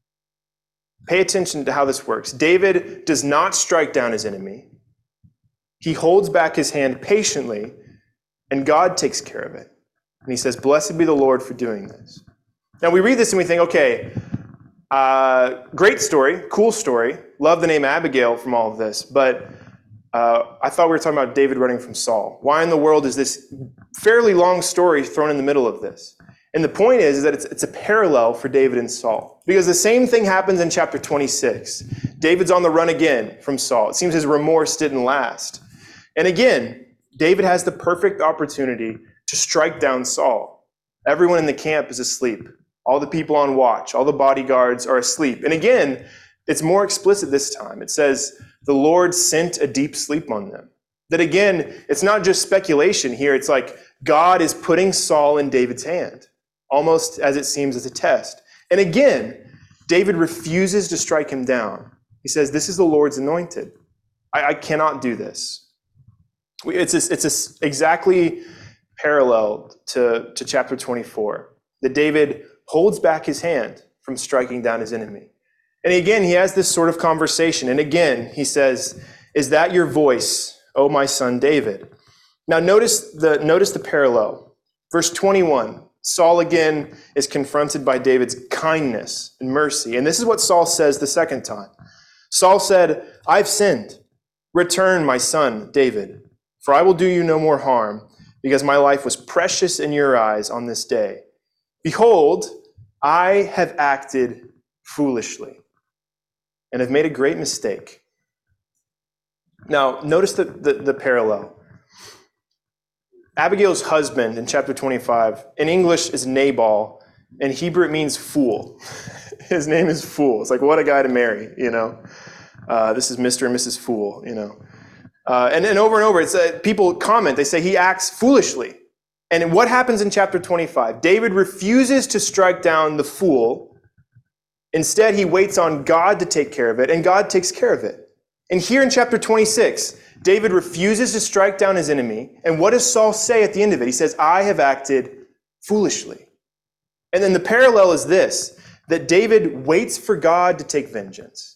Pay attention to how this works. David does not strike down his enemy. He holds back his hand patiently, and God takes care of it. And he says, "Blessed be the Lord for doing this." Now we read this and we think, okay, great story, cool story. Love the name Abigail from all of this, but I thought we were talking about David running from Saul. Why in the world is this fairly long story thrown in the middle of this? And the point is that it's a parallel for David and Saul. Because the same thing happens in chapter 26. David's on the run again from Saul. It seems his remorse didn't last. And again, David has the perfect opportunity to strike down Saul. Everyone in the camp is asleep. All the people on watch, all the bodyguards are asleep. And again, it's more explicit this time. It says, the Lord sent a deep sleep on them. That again, it's not just speculation here. It's like God is putting Saul in David's hand, almost as it seems as a test. And again, David refuses to strike him down. He says, "This is the Lord's anointed. I cannot do this." It's exactly parallel to chapter 24, that David holds back his hand from striking down his enemy. And again, he has this sort of conversation. And again, he says, "Is that your voice, O my son David?" Now notice the parallel. Verse 21, Saul again is confronted by David's kindness and mercy. And this is what Saul says the second time. Saul said, "I've sinned. Return, my son David, for I will do you no more harm, because my life was precious in your eyes on this day. Behold, I have acted foolishly and have made a great mistake." Now, notice the parallel. Abigail's husband in chapter 25, in English is Nabal. In Hebrew, it means fool. His name is Fool. It's like, what a guy to marry, you know. This is Mr. and Mrs. Fool, you know. And over, it's people comment. They say he acts foolishly. And what happens in chapter 25? David refuses to strike down the fool. Instead, he waits on God to take care of it, and God takes care of it. And here in chapter 26, David refuses to strike down his enemy. And what does Saul say at the end of it? He says, I have acted foolishly. And then the parallel is this, that David waits for God to take vengeance.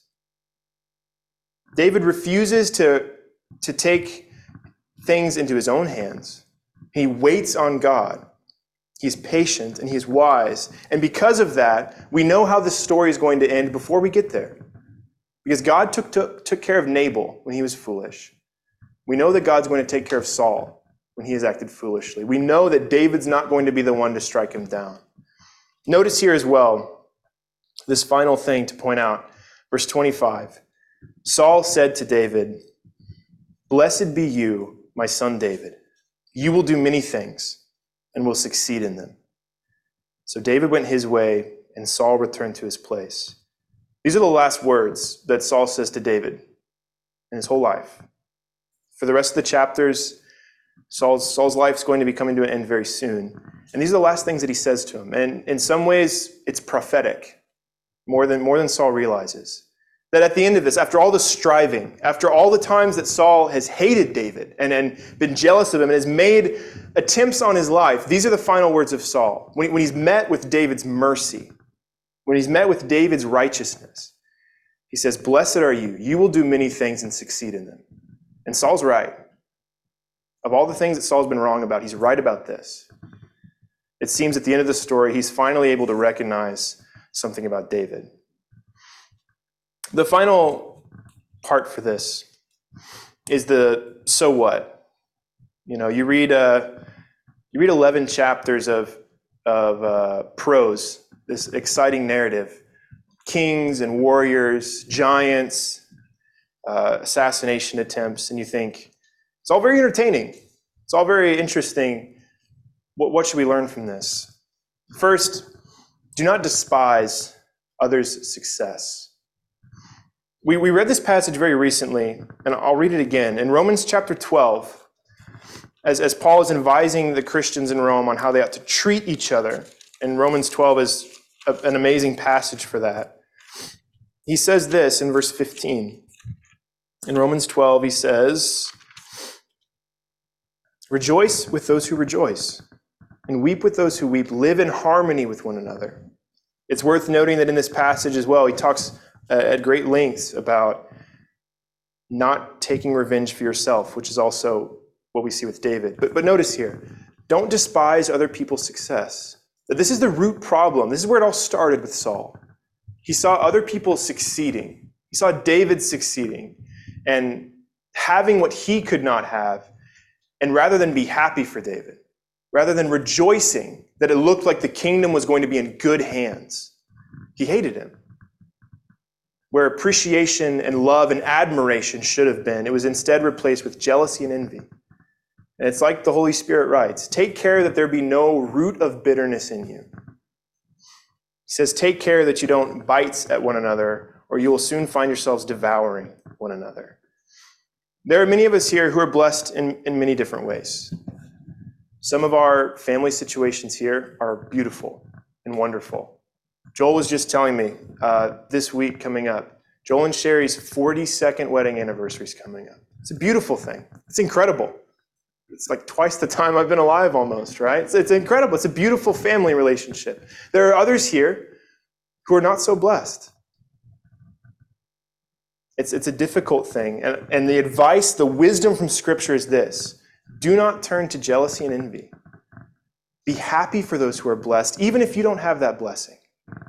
David refuses to take things into his own hands. He waits on God. He's patient and he's wise. And because of that, we know how this story is going to end before we get there. Because God took care of Nabal when he was foolish. We know that God's going to take care of Saul when he has acted foolishly. We know that David's not going to be the one to strike him down. Notice here as well, this final thing to point out, verse 25. Saul said to David, "Blessed be you, my son David. You will do many things and will succeed in them." So David went his way and Saul returned to his place. These are the last words that Saul says to David in his whole life. For the rest of the chapters, Saul's life is going to be coming to an end very soon. And these are the last things that he says to him. And in some ways, it's prophetic, more than Saul realizes. That at the end of this, after all the striving, after all the times that Saul has hated David and been jealous of him and has made attempts on his life, these are the final words of Saul. When he's met with David's mercy, when he's met with David's righteousness, he says, "Blessed are you. You will do many things and succeed in them." And Saul's right. Of all the things that Saul's been wrong about, he's right about this. It seems at the end of the story, he's finally able to recognize something about David. The final part for this is the so what. You read 11 chapters of prose, this exciting narrative, kings and warriors, giants, assassination attempts, and you think, it's all very entertaining. It's all very interesting. What should we learn from this? First, do not despise others' success. We read this passage very recently, and I'll read it again. In Romans chapter 12, as Paul is advising the Christians in Rome on how they ought to treat each other, and Romans 12 is an amazing passage for that. He says this in verse 15. In Romans 12, he says, "Rejoice with those who rejoice, and weep with those who weep. Live in harmony with one another." It's worth noting that in this passage as well, he talks at great lengths about not taking revenge for yourself, which is also what we see with David. But notice here, don't despise other people's success. This is the root problem. This is where it all started with Saul. He saw other people succeeding. He saw David succeeding and having what he could not have. And rather than be happy for David, rather than rejoicing that it looked like the kingdom was going to be in good hands, he hated him. Where appreciation and love and admiration should have been, it was instead replaced with jealousy and envy. And it's like the Holy Spirit writes, take care that there be no root of bitterness in you. He says, take care that you don't bite at one another, or you will soon find yourselves devouring one another. There are many of us here who are blessed in many different ways. Some of our family situations here are beautiful and wonderful. Joel was just telling me this week coming up, Joel and Sherry's 42nd wedding anniversary is coming up. It's a beautiful thing. It's incredible. It's like twice the time I've been alive almost, right? It's incredible. It's a beautiful family relationship. There are others here who are not so blessed. It's a difficult thing. And the advice, the wisdom from Scripture is this: do not turn to jealousy and envy. Be happy for those who are blessed, even if you don't have that blessing.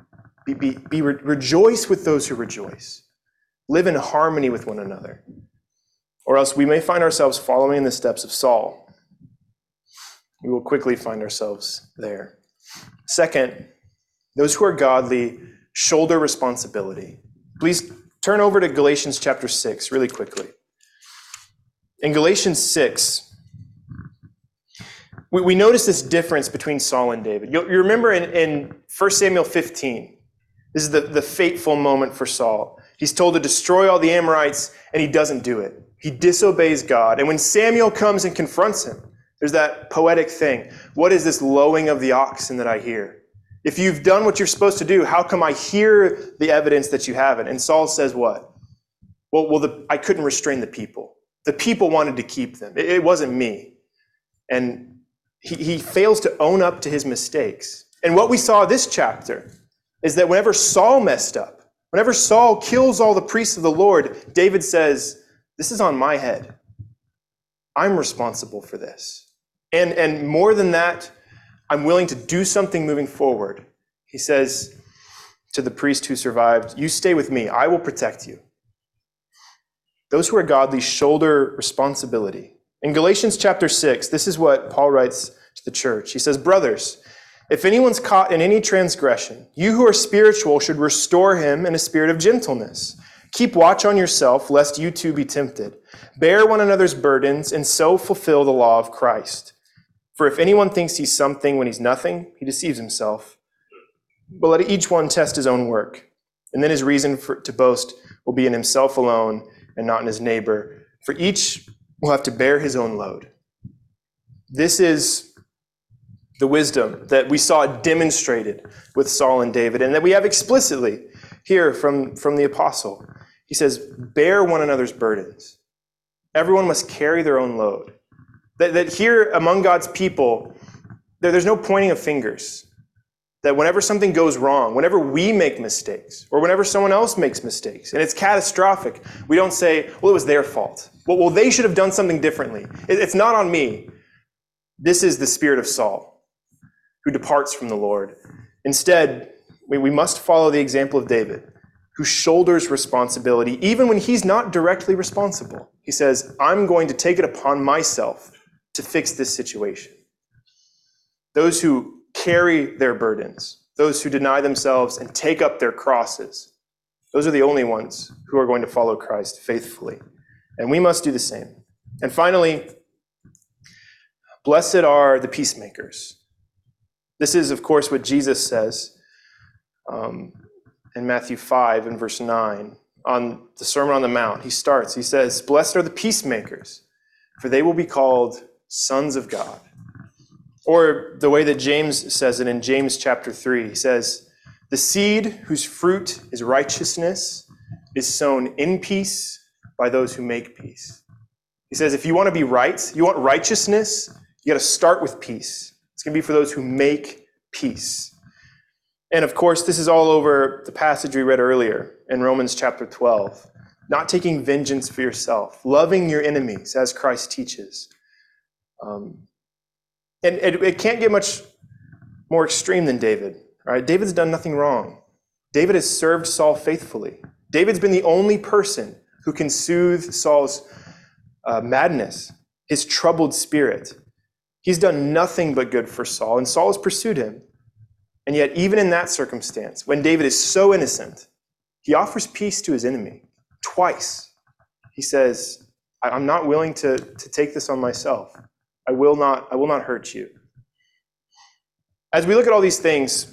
Rejoice with those who rejoice. Live in harmony with one another. Or else we may find ourselves following in the steps of Saul. We will quickly find ourselves there. Second, those who are godly shoulder responsibility. Please turn over to Galatians chapter 6 really quickly. In Galatians 6, we notice this difference between Saul and David. You remember in 1 Samuel 15, this is the fateful moment for Saul. He's told to destroy all the Amorites, and he doesn't do it. He disobeys God. And when Samuel comes and confronts him, there's that poetic thing. What is this lowing of the oxen that I hear? If you've done what you're supposed to do, how come I hear the evidence that you haven't? And Saul says what? I couldn't restrain the people. The people wanted to keep them. It wasn't me. And he fails to own up to his mistakes. And what we saw this chapter is that whenever Saul messed up, whenever Saul kills all the priests of the Lord, David says, this is on my head. I'm responsible for this. And more than that, I'm willing to do something moving forward. He says to the priest who survived, you stay with me. I will protect you. Those who are godly shoulder responsibility. In Galatians chapter 6, this is what Paul writes to the church. He says, brothers, if anyone's caught in any transgression, you who are spiritual should restore him in a spirit of gentleness. Keep watch on yourself, lest you too be tempted. Bear one another's burdens, and so fulfill the law of Christ. For if anyone thinks he's something when he's nothing, he deceives himself. But let each one test his own work, and then his reason to boast will be in himself alone and not in his neighbor. For each will have to bear his own load. This is the wisdom that we saw demonstrated with Saul and David, and that we have explicitly here from the apostle. He says, bear one another's burdens. Everyone must carry their own load. That here among God's people, there's no pointing of fingers. That whenever something goes wrong, whenever we make mistakes, or whenever someone else makes mistakes, and it's catastrophic, we don't say, well, it was their fault. Well, they should have done something differently. It's not on me. This is the spirit of Saul, who departs from the Lord. Instead, we must follow the example of David, who shoulders responsibility even when he's not directly responsible. He says, I'm going to take it upon myself to fix this situation. Those who carry their burdens, those who deny themselves and take up their crosses, those are the only ones who are going to follow Christ faithfully. And we must do the same. And finally, blessed are the peacemakers. This is, of course, what Jesus says in Matthew 5 and verse 9 on the Sermon on the Mount. He says, blessed are the peacemakers, for they will be called sons of God. Or the way that James says it in James chapter 3, he says, the seed whose fruit is righteousness is sown in peace by those who make peace. He says, if you want to be right, you want righteousness, you got to start with peace. It's going to be for those who make peace. And of course, this is all over the passage we read earlier in Romans chapter 12. Not taking vengeance for yourself, loving your enemies as Christ teaches. And it can't get much more extreme than David, right? David's done nothing wrong. David has served Saul faithfully. David's been the only person who can soothe Saul's madness, his troubled spirit. He's done nothing but good for Saul, and Saul has pursued him. And yet, even in that circumstance, when David is so innocent, he offers peace to his enemy twice. He says, I'm not willing to take this on myself. I will not hurt you. As we look at all these things,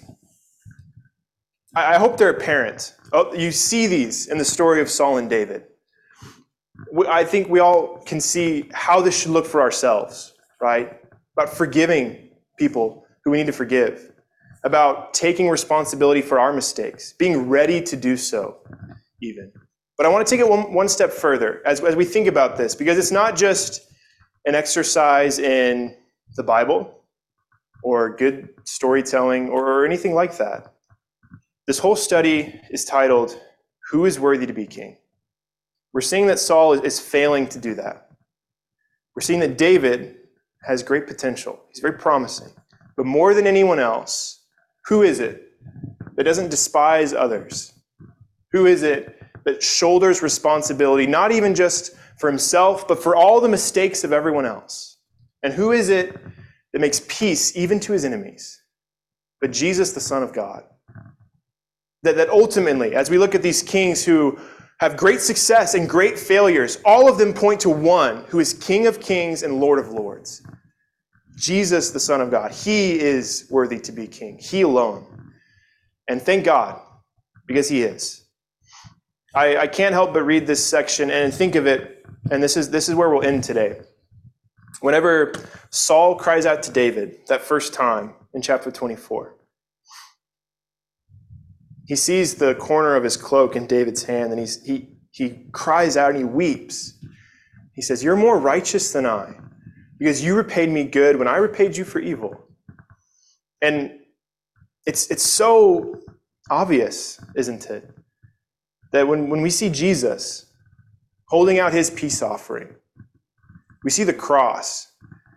I hope they're apparent. You see these in the story of Saul and David. I think we all can see how this should look for ourselves, right? About forgiving people who we need to forgive, about taking responsibility for our mistakes, being ready to do so even. But I want to take it one step further as we think about this, because it's not just an exercise in the Bible or good storytelling or anything like that. This whole study is titled, Who is Worthy to be King? We're seeing that Saul is failing to do that. We're seeing that David has great potential. He's very promising. But more than anyone else, who is it that doesn't despise others? Who is it that shoulders responsibility, not even just for himself, but for all the mistakes of everyone else? And who is it that makes peace even to his enemies? But Jesus, the Son of God. That ultimately, as we look at these kings who have great success and great failures, all of them point to one who is King of Kings and Lord of Lords. Jesus, the Son of God. He is worthy to be king. He alone. And thank God, because he is. I can't help but read this section and think of it, and this is where we'll end today. Whenever Saul cries out to David that first time in chapter 24, he sees the corner of his cloak in David's hand, and he he cries out and he weeps. He says, "You're more righteous than I, because you repaid me good when I repaid you for evil." And it's so obvious, isn't it? That when we see Jesus holding out his peace offering, we see the cross,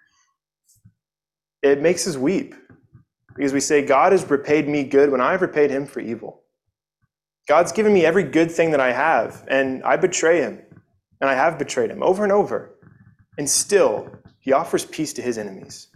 it makes us weep. Because we say, God has repaid me good when I've repaid him for evil. God's given me every good thing that I have, and I betray him. And I have betrayed him over and over. And still, he offers peace to his enemies.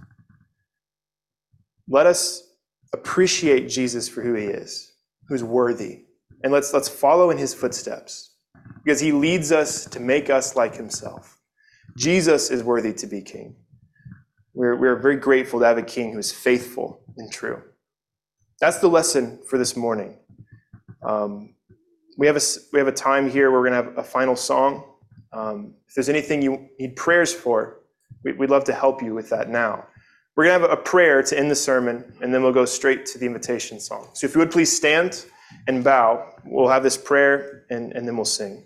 Let us appreciate Jesus for who he is, who's worthy. And let's follow in his footsteps, because he leads us to make us like himself. Jesus is worthy to be king. We're very grateful to have a king who is faithful and true. That's the lesson for this morning. We have a time here where we're going to have a final song. If there's anything you need prayers for, we'd love to help you with that now. We're going to have a prayer to end the sermon, and then we'll go straight to the invitation song. So if you would please stand and bow, we'll have this prayer, and then we'll sing.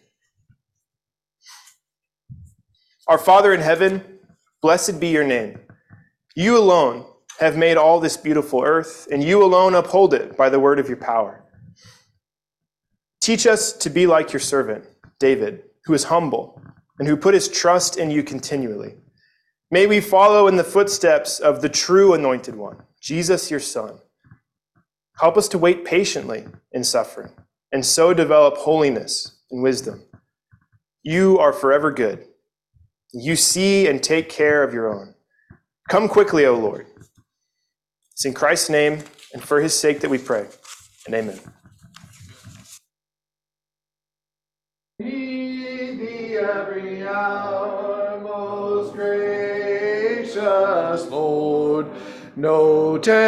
Our Father in heaven, blessed be your name. You alone have made all this beautiful earth, and you alone uphold it by the word of your power. Teach us to be like your servant, David, who is humble and who put his trust in you continually. May we follow in the footsteps of the true anointed one, Jesus, your Son. Help us to wait patiently in suffering and so develop holiness and wisdom. You are forever good. You see and take care of your own. Come quickly, O Lord. It's in Christ's name and for his sake that we pray. And amen. Heed thee every hour, most gracious Lord. No